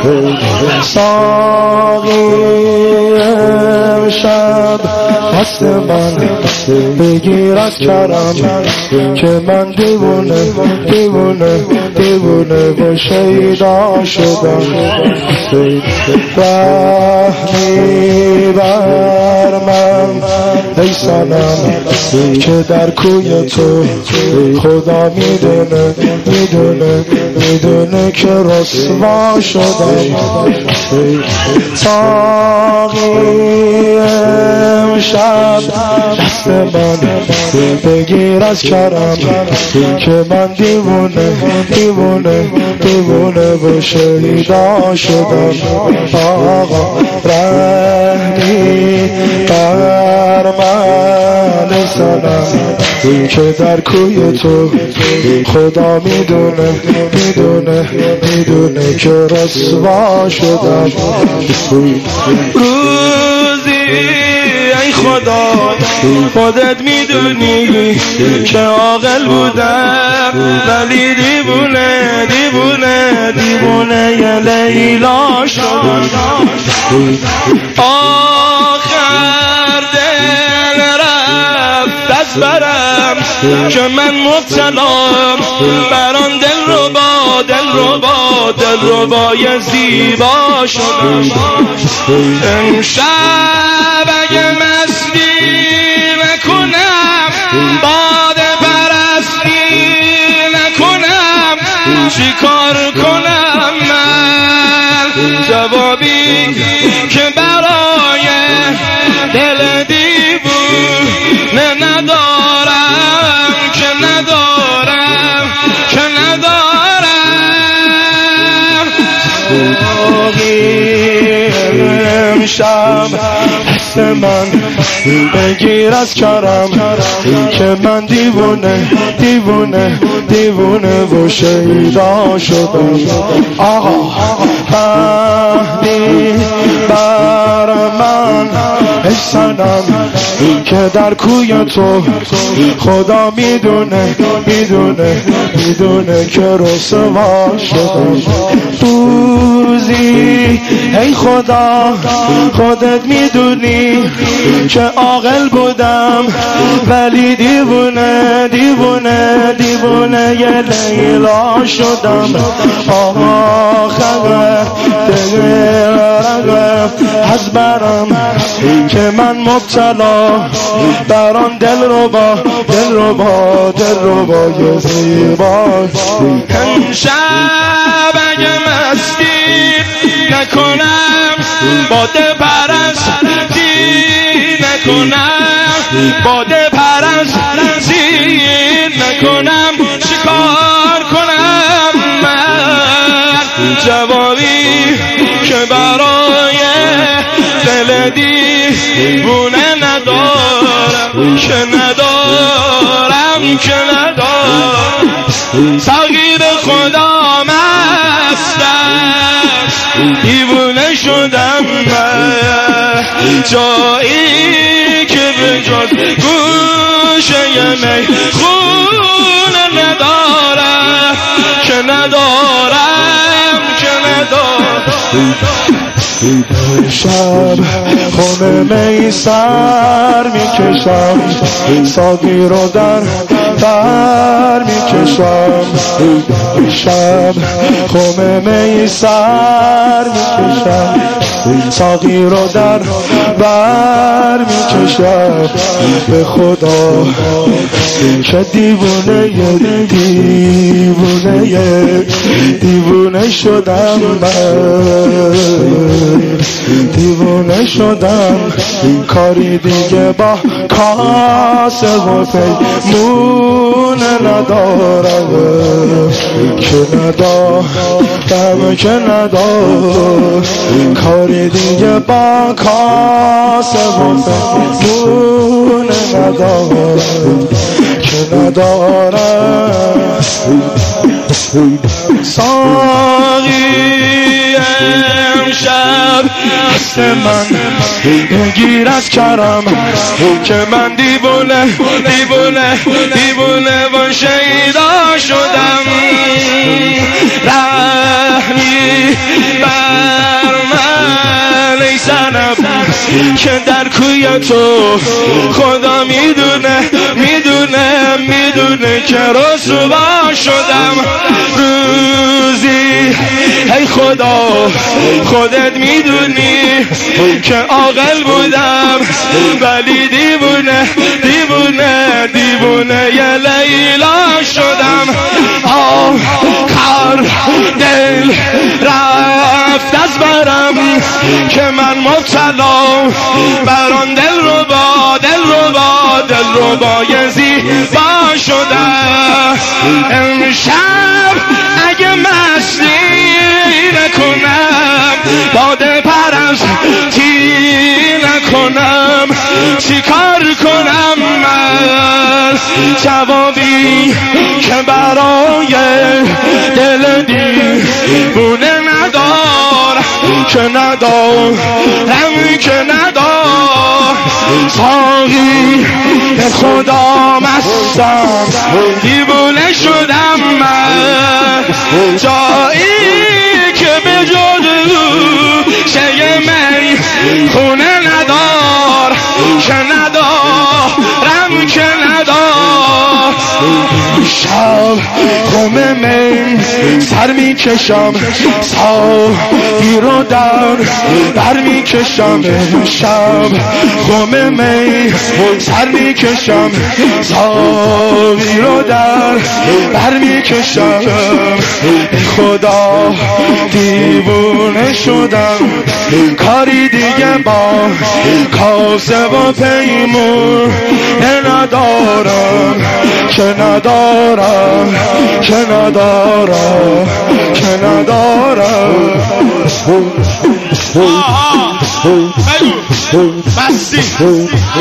ساقی امشب دست من بگیر از کرم که من دیوونه دیوونه دیوونه و شیدا شدم رحمی بر من ای صنم که در کوی تو خدا میدونه میدونه میدونه که رسوا شدم ساقی امشب دست من بگیر از کرم که من دیوونه دیوونه دیوونه و شیدا شدم آقا رحمی بر من صنم که در کوی تو خدا میدونه میدونه میدونه که رسوا شدم روزی ای خدا خودت میدونی که عاقل بودم ولی دیوونه دیوونه دیوونه ی لیلا شدم آخر دل رفت از برم که من مبتلام بران دل ربای زیبا شدم امشب اگه مستی نکنم باده پرستی نکنم چی کار کنم من جوابی که برای دل دیوونه ندارم که ندارم که ندارم امشب دست من بگیر از کرم که من دیوونه دیوونه دیوونه و شیدا شدم آقا فهمی بر من ای صنم که در کوی تو خدا میدونه میدونه میدونه که رسوا شدم روزی ای خدا خودت میدونی که عاقل بودم ولی دیوونه دیوونه دیوونه ی لیلا شدم آخر دل رفت از برم که من مبتلا بران دل ربا ی زیبا امشب اگه مستی نکنم باده پرستی نکنم باده پرستی نکنم چیکار کنم من جوابی که برای دل دیوونه ندارم که ندارم که ندارم صغیر خدا مستم دیوونه شدم من جایی که به جز گوشه می خونه ندارم که ندارم که ندارم شب خونه می سر می کشم ساقی رو در بر می کشم شب خونه می سر می کشم ساقی رو در بر می کشم به خدا که دیوونه دیوونه شدم من دیوونه شدم کاری دیگه با کاسه و پیمونه ندارم که ندارم کاری دیگه با کاسه و پیمونه ندارم که ندارم ساقی امشب دست من بگیر از کرم که من دیوونه و شیدا شدم رحمی که در کوی تو خدا میدونه که رسوا شدم روزی. ای خدا خودت میدونی که عاقل بودم ولی دیوونه یه لیلا شدم. آخر دل رفت از برم که من مبتلا بر آن دل رو با زیبا شده. امشب اگه مستی نکنم باده پرستی نکنم چی کار کنم من؟ جوابی که برای دل دیوونه ندارم ساقی به خدا مستم دیوونه شدم من. جایی که به جز شیء من خونه ندارم شب خم من سر میکشم ساقی رو در میکشم. شب خم من سر میکشم ساقی رو در میکشم. خدا دیوونه شدم کاری دیگه با کاسه و پیمون ندارم که ندارم بگو بستی